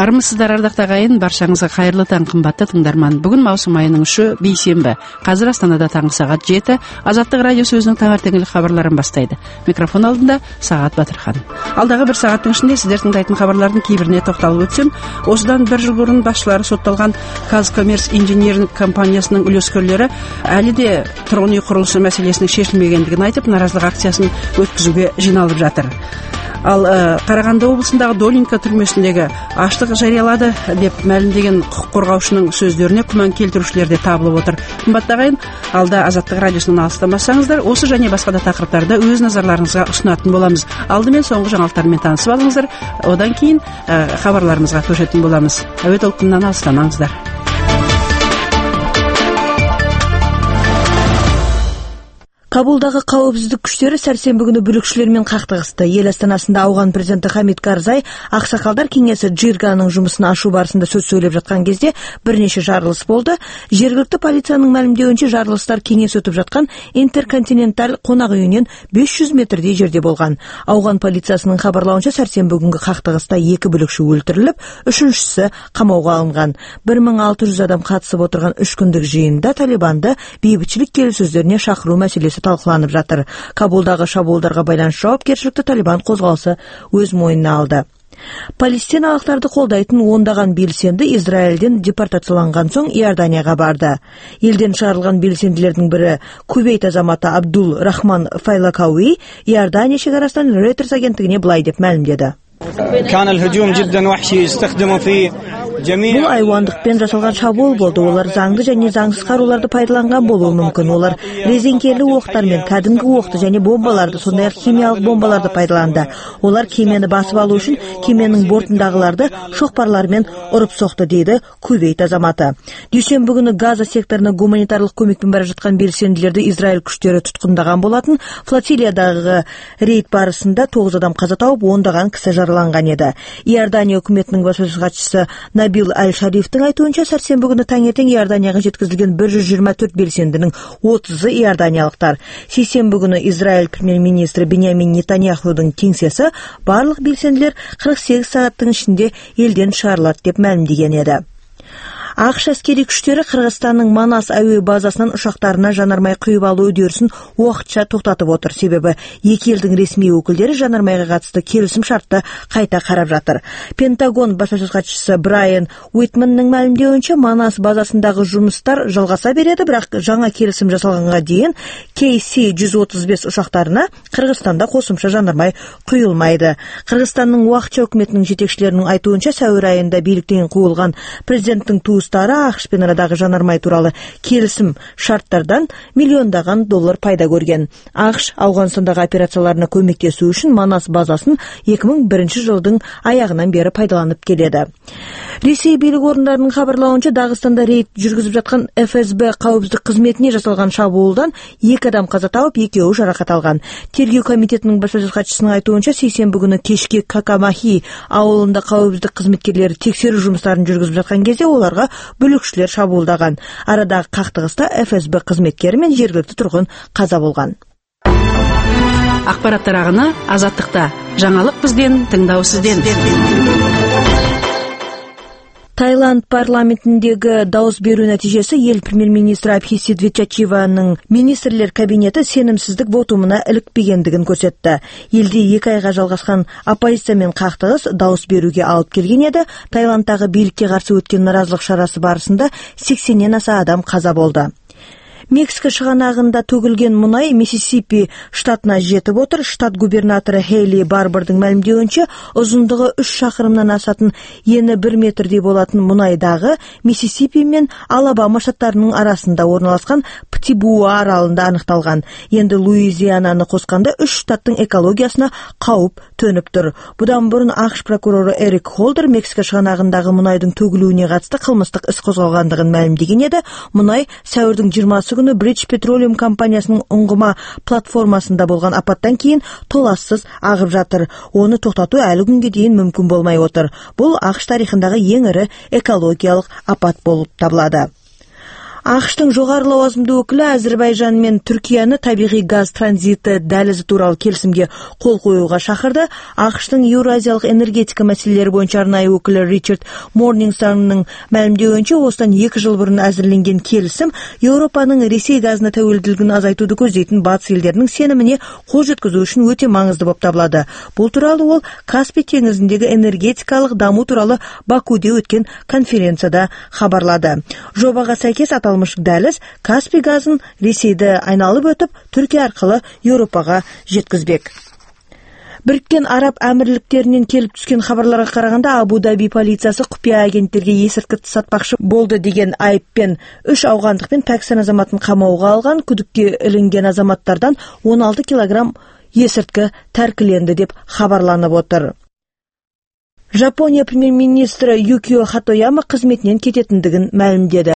Армысыздар, ардақты ағайын, баршаңызға қайырлы таң, қымбатты тыңдарман. Бүгін маусым айының 3-і бейсенбі. Қазір Астанада таңғы сағат 7. Азаттық радиосы өзінің таңертеңгілік хабарларын бастайды. Микрофон алдында Сағат Батырхан. Алдағы бір сағаттың ішінде сіздер тыңдайтын хабарлардың кейбіріне тоқталып өтсем, осыдан бір жыл бұрын басшылары сотталған Казкоммерс инжиниринг компаниясының үлескерлері әлі де тұрғын үй құрылысы мәселесінің шешілмегендігін айтып, наразылық акциясын өткізуге жиналып жатыр. Ал Қарағанды облысындағы Долинка түрмесіндегі аштық жариялады деп мәлімдеген құқық қорғаушының сөздеріне күмән келтірушілер де табылып отыр. Қымбатты ағайын, алда Азаттық радиосынан алыстамасаңыздар, осы және басқа да тақырыптарды өз назарларыңызға ұсынатын боламыз. Алдымен соңғы жаңалықтармен танысып алыңыздар, одан кейін хабарларымызға көшетін боламыз. Әуе толқынынан алыстамаңыздар. Кабулдағы қауіпсіздік күштері сәрсенбі күні бүлікшілермен қақтығысты. Ел астанасында ауған президенті Хамид Карзай ақсақалдар кеңесі Джирганың жұмысын ашу барысында сөз сөйлеп жатқан кезде бірнеше жарылыс болды. Жергілікті полицияның мәлімдеуінше жарылыстар кеңес өтіп жатқан Интерконтиненталь қонақ үйінен 500 метрдей жерде болған. Ауған полициясының хабарлауынша сәрсенбі күнгі қақтығыста 2 бүлікші өлтіріліп, 3-шісі қамауға алынған. 1600 адам қатысып отырған 3 күндік жиында Талибанды бейбітшілік келіссөздеріне шақыру мәселесі талқыланып жатыр. Кабулдағы шабуылдарға байланысты жауапкершілікті Талибан қозғалысы өз мойнына алды. Палестиналықтарды қолдайтын ондаған белсенді Израильден депортацияланған соң Иорданияға барды. Елден шығарылған белсенділердің бірі Кувейт азаматы Абдул Рахман Файлакауи Иордания шекарасынан Reuters агенттігіне былай деп мәлімдеді. Бұл айуандықпен жасалған шабуыл болды. Олар заңды және заңсыз қаруларды пайдаланған болуы мүмкін. Олар резеңкелі оқтармен кәдімгі оқты және бомбаларды, сондай-ақ химиялық бомбаларды пайдаланды. Олар кемені басып алу үшін кеменің бортындағыларды шоқпарлармен ұрып соқты, дейді Кувейт азаматы. Дүйсенбі күні Газа секторына гуманитарлық көмекпен бара жатқан белсенділерді Израиль күштері тұтқындаған болатын. Флотилиядағы рейд барысында 9 адам қаза тауып, ондаған кісі жараланған еді. Иордания үкіметінің баспасөз хатшысы Набил Аль-Шарифтің айтуынша сәрсенбі күні таңертең Иорданияға жеткізілген 124 белсендінің 30-ы иорданиялықтар. Сейсенбі күні Израиль премьер-министрі Беньямин Нетаньяхудың кеңсесі барлық белсенділер 48 сағаттың ішінде елден шығарылады деп мәлімдеген еді. ақш әскери күштері Қырғызстанның Манас әуе базасынан ұшақтарына жанармай құйып алу үдерісін уақытша тоқтатып отыр. Себебі екі елдің ресми өкілдері жанармайға қатысты келісім шартты қайта қарап жатыр. Пентагон баспасөз хатшысы Брайан Уитманның мәлімдеуінше Манас базасындағы жұмыстар жалғаса береді, бірақ жаңа келісім жасалғанға дейін KC-135 ұшақтарына Қырғызстанда қосымша жанармай құйылмайды. Қырғызстанның уақытша үкіметінің жетекшілерінің айтуынша сәуір айында биліктен қуылған президенттің туыстары ақш пен арадағы жанармай туралы келісім шарттардан миллиондаған доллар пайда көрген. ақш Ауғанстандағы операцияларына көмектесу үшін Манас базасын 2001 жылдың аяғынан бері пайдаланып келеді. Ресей билік орындарының хабарлауынша Дағыстанда рейд жүргізіп жатқан ФСБ қауіпсіздік қызметіне жасалған шабуылдан 2 адам қаза тауып, 2-і жарақат алған. Тергеу комитетінің баспасөз хатшысының айтуынша сейсенбі күні кешке Какамахи ауылында қауіпсіздік қызметкерлері тексеру жұмыстарын жүргізіп жатқан кезде оларға бүлікшілер шабуылдаған. Арадағы қақтығыста ФСБ қызметкері мен жергілікті тұрғын қаза болған. Ақпараттар ағыны Азаттықта. Жаңалық бізден, тыңдау сізден. Таиланд парламентіндегі дауыс беру нәтижесі ел премьер-министрі Абхисит Вичачиваның министрлер кабинеті сенімсіздік вотумына ілікпегендігін көрсетті. Елде 2 айға жалғасқан оппозициямен қақтығыс дауыс беруге алып келген еді. Таиландтағы билікке қарсы өткен наразылық шарасы барысында 80-нен аса адам қаза болды. Мексика шығанағында төгілген мұнай Миссисипи штатына жетіп отыр. Штат губернаторы Хейли Барбардың мәлімдеуінше, ұзындығы 3 шақырымнан асатын, ені 1 метрдей болатын мұнайдағы Миссисипи мен Алабама штаттарының арасында орналасқан Птибуа аралында анықталған. Енді Луизиананы қосқанда 3 штаттың экологиясына қауіп төніп тұр. Бұдан бұрын ақш прокуроры Эрик Холдер Мексика шығанағындағы мұнайдың төгілуіне қатысты қылмыстық іс қозғалғандығын мәлімдеген еді. Мұнай сәуірдің 20-сы күні British Petroleum компаниясының ұңғыма платформасында болған апаттан кейін толассыз ағып жатыр. Оны тоқтату әлі күнге дейін мүмкін болмай отыр. Бұл ақш тарихындағы ең ірі экологиялық апат болып табылады. AQShtың жоғары лауазымды өкілі Әзербайжан мен Түркияны табиғи газ транзиті дәлізі туралы келісімге қол қоюға шақырды. AQShtың Еуразиялық энергетика мәселелері бойынша арнайы өкілі Ричард Морнингстонның мәлімдеуінше, осыдан 2 жыл бұрын әзірленген келісім Еуропаның Ресей газына тәуелділігін азайтуды көздейтін батыс елдерінің сеніміне қол жеткізу үшін өте маңызды болып табылады. Бұл туралы ол Каспий теңізіндегі энергетикалық даму туралы Бакуде өткен конференцияда хабарлады. Жобаға сәйкес аталмыш дәліз Каспий газын Ресейді айналып өтіп, Түркия арқылы Еуропаға жеткізбек. Біріккен Араб әмірліктерінен келіп түскен хабарларға қарағанда, Абу-Даби полициясы құпия агенттерге есірткі сатпақшы болды деген айыппен 3 ауғандық пен Пәкістан азаматын қамауға алған. Күдікке ілінген азаматтардан 16 килограмм есірткі тәркіленді деп хабарланып отыр. Жапония премьер-министрі Юкио Хатояма қызметінен кететіндігін мәлімдеді.